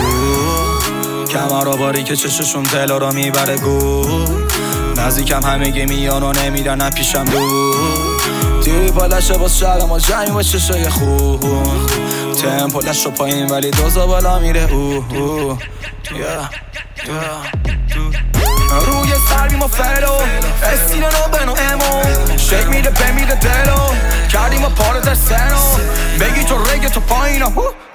کمرا باری که چششون دلا رو میبره گور نزدیکم همه میان و نمیرن پیشم دور دیوی بالشه باز شهر ما جنگ با چشای خون تمپو لش رو پایین ولی دوزا بالا میره روی سربیم و فلو استیل نو بنو امو شک میده بمیده دلو کردیم و پاره در سنو بگی تو رگ تو پایینا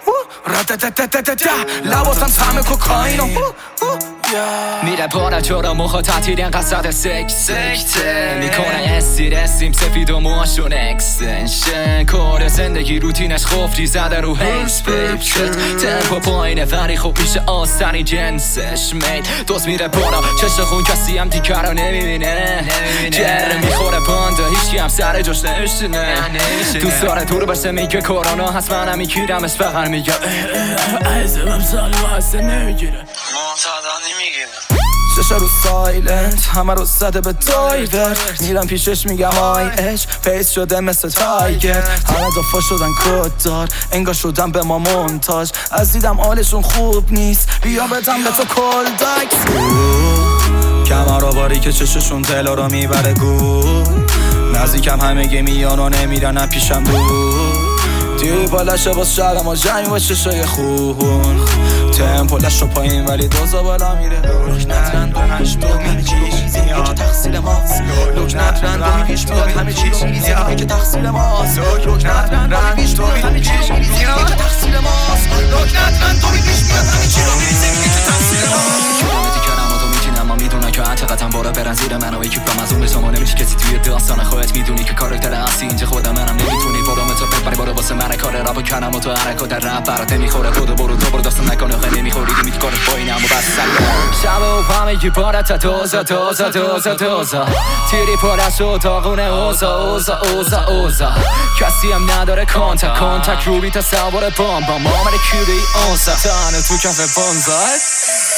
لباسم سهم کوکائینو میره پاره چرا مخا تعطیلین قصد سکته میکنه استیم سفید و موهاشون اکستنشن کار زندگی روتینش خفری زده رو هیس پیپشت تمپو پایینه ولی خوب میشه آستانی جنسش مید دوست میره پارا چشم خون کسی هم دیگر رو نمیبینه جره میخوره بانده هیچی هم سر جاش نشتونه دوست داره دور باشه میگه کرونا هست منم میگیرمش فقط میگه عزبم سال واسه نمیگیره معتادا نمیگیره شش رو سایلنت همه رو زده به دایور میرم پیشش میگم آی اچ پیس شده مثل تایگر همه دفعه شدن کد دار انگار شدن به ما منتاج از دیدم حالشون خوب نیست بیا بدم به تو کل دکس کمرا باری که چششون دلا رو میبره گور نزدیکم همه میان و نمیرن پیشم دور دیوی بالشه باز شهر ما جنگ با چشای خون تمپو لش رو پایین ولی دوزا بالا میره لکنت رند و هشتو همه چیز میگه که تقصیر ماست لکنت رند و میگیش میاد همه چیز میگه که تقصیر ماست لکنت رند و میگیش میاد همه چیز میگه که تقصیر ماست لکنت رند و میگیش میاد همه چیز میگه که تقصیر ماست میدونن که عتقتم بارا برن زیر من و یکی از اون شما نمیشه کسی توی داستان خودت میدونی که کاراکتر اصلی اینجا خودم منم نمیتونی برو متو ببری برو واسه من کار راب کردم و تو حرکات در رپ برات نمیخوره خود برو تو برو داستان نکنه خیلی نمیخوری دیگه کار پایینم و بس شب و همگی بارت توزا تیری پارش و تاقونه اوزا کسی هم نداره کانتک روبی تا سوار بام مامر کیری اونسا تانو تو کف بانزای